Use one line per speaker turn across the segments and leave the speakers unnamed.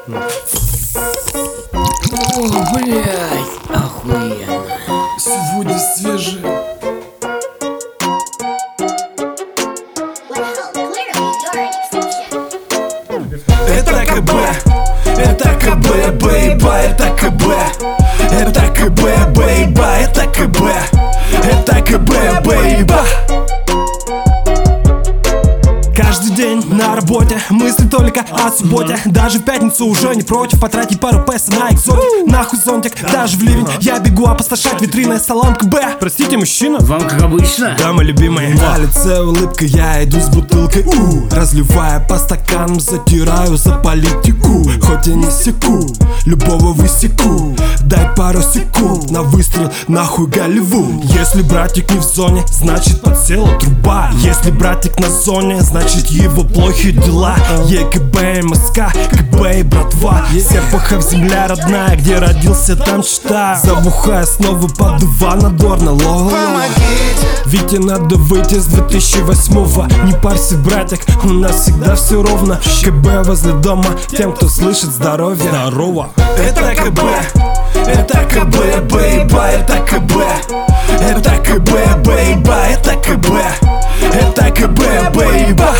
О, блядь, охуенно.
Сегодня свежее. Это КБ, это КБ, бейба, это КБ. Это КБ, бейба, это КБ. Это КБ, бейба. Каждый день на работе, мысли только о субботе. Даже в пятницу уже не против потратить пару песо на экзотик. Нахуй зонтик, даже в ливень я бегу опустошать витрины салон КБ. Простите, мужчина,
Вам как обычно?
да, мой любимый. На лице улыбка, я иду с бутылкой разливая по стаканам, затираю за политику. Хоть и не секу, любого высеку. Дай пару секунд на выстрел, нахуй Голливуд. Если братик не в зоне, значит подсела труба. Если братик на зоне, значит его плохие дела. ЕКБ, МСК, КБ и братва. Серпухов земля родная, где родился, там читаю. Забухая снова под два надорно, лова. Вите надо выйти с 2008-го. Не парься, братик, у нас всегда все ровно. КБ возле дома, тем, кто слышит здоровье. Здорово. Это КБ, это КБ, бейба, это КБ. Это КБ, бейба, это КБ. Это КБ, бейба.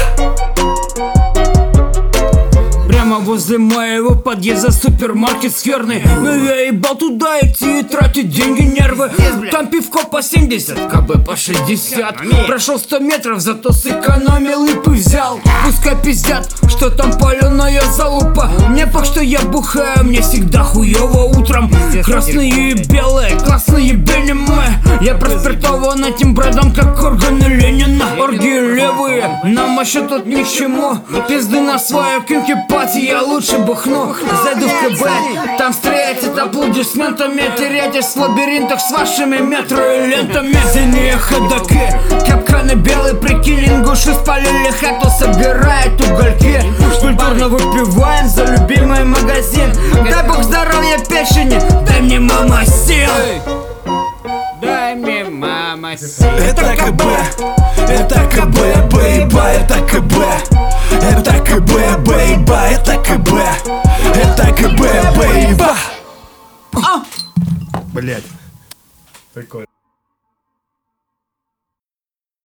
Прямо возле моего подъезда супермаркет с херной. Но я ебал туда идти и тратить деньги, нервы. Там пивко по 70, КБ по 60. Прошел 100 метров, зато сэкономил и взял. Пускай пиздят, что там паленая залупа. Мне пох, что я бухаю, мне всегда хуёво утром. Красные и белые, классные белимы. Я проспиртован этим бредом, как органы Ленина. Оргии левые, нам вообще тут ни к чему. Пизды на свою кинки пати, я лучше бухну. Зайду в КБ, там встретят аплодисментами. Теряйтесь в лабиринтах с вашими метро и лентами. Синие ходаки, капканы белые, прикинь, ингуши спалили хату, собирают угольки. Культурно выпиваем за любимый магазин. Дай бог здоровья печени, дай мне, мама, сил. Дай мне, мама, сил.
Это КБ, это КБ, бейба, это КБ. Это КБ, бейба, это КБ. Это КБ, бейба. Блять, прикольно.